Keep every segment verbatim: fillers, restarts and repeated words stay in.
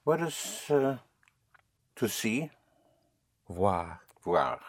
What is uh, to see? Voir. Voir.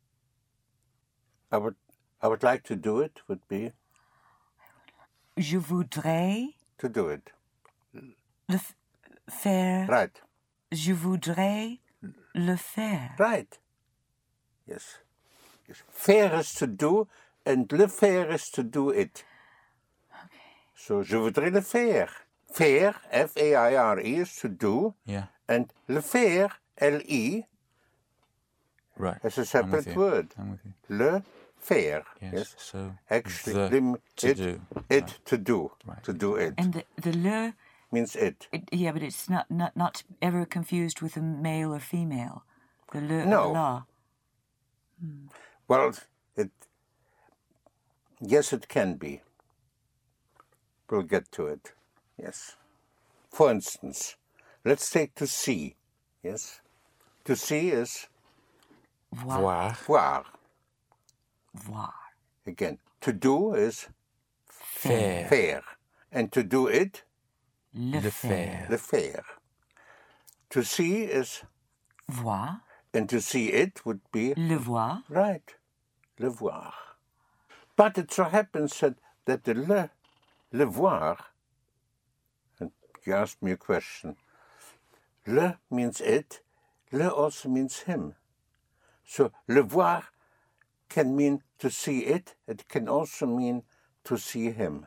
I would, I would like to do it would be? Je voudrais To do it. le f- faire. Right. Je voudrais le faire. Right. Yes. Yes. Faire is to do, and le faire is to do it. Okay. So, je voudrais le faire. Faire, F A I R E, is to do. Yeah. And le faire, L E, Right. is a I'm with separate you. word. I'm with you. Le faire. Yes. Yes. So Actually, the lim- to it, do. it Right. to do. Right. To do it. And the, the le, Means it. it, yeah, but it's not, not not ever confused with a male or female. The le No. or la. Well, it. Yes, it can be. We'll get to it. Yes. For instance, let's take to see. Yes. To see is Voir. Voir. voir. Voir. Again, to do is Faire. faire. And to do it, Le, Le faire. faire. le faire. To see is, Voir. and to see it would be, Le voir. right, le voir. But it so happens that, that the le, le voir, and you asked me a question, le means it, le also means him. So le voir can mean to see it, it can also mean to see him.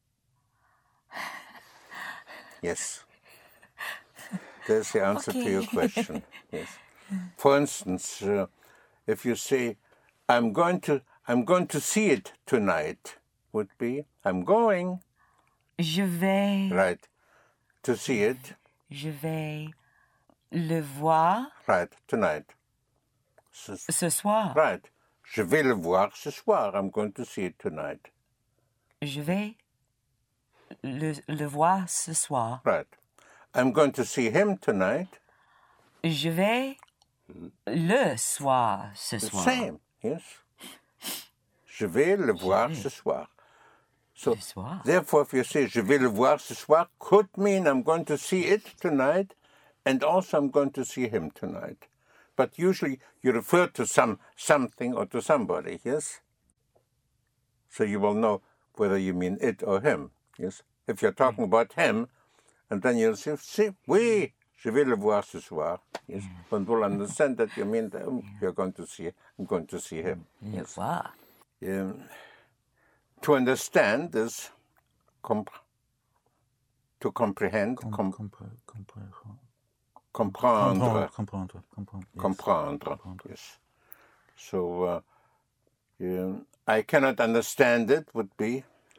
Yes. There's the answer to your Okay. question. Yes. For instance, uh, if you say, "I'm going to, I'm going to see it tonight," would be, "I'm going." Je vais. Right. To see it. Je vais le voir Right. Tonight. Ce- ce soir. Right. Je vais le voir ce soir. I'm going to see it tonight. Je vais le, le voir ce soir. Right. I'm going to see him tonight. Je vais le soir ce The soir. same. Yes. Je vais le voir ce soir. So, Ce soir. therefore, if you say je vais le voir ce soir, could mean I'm going to see it tonight, and also I'm going to see him tonight. But usually you refer to some something or to somebody, yes? So you will know whether you mean it or him, yes? If you're talking about him, and then you'll say, see, oui, je vais le voir ce soir, yes? One will understand that you mean that, oh, you're going to see, I'm going to see him. Le voir. Um, to understand is comp- to comprehend, com- Com- compre- compre- comprendre, Comprendre. Comprendre. Comprendre. Yes. comprendre. Yes. So, uh, um, I cannot understand it would be,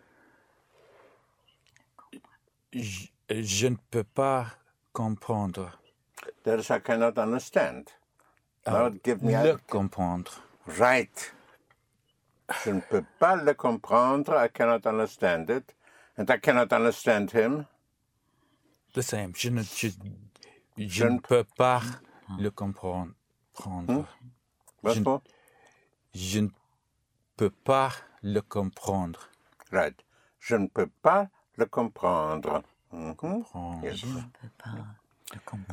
Je, je ne peux pas comprendre. that is, I cannot understand. Now give me Le a, comprendre. right. Je ne peux pas le comprendre, I cannot understand it, and I cannot understand him. The same. Je ne, je, je Je ne ne- peux pas le comprendre. prendre. What's Je- more? Je ne peux pas le comprendre. Right. Je ne peux pas le comprendre. Mhm. Comprendre. Yes. Je ne peux pas le comprendre.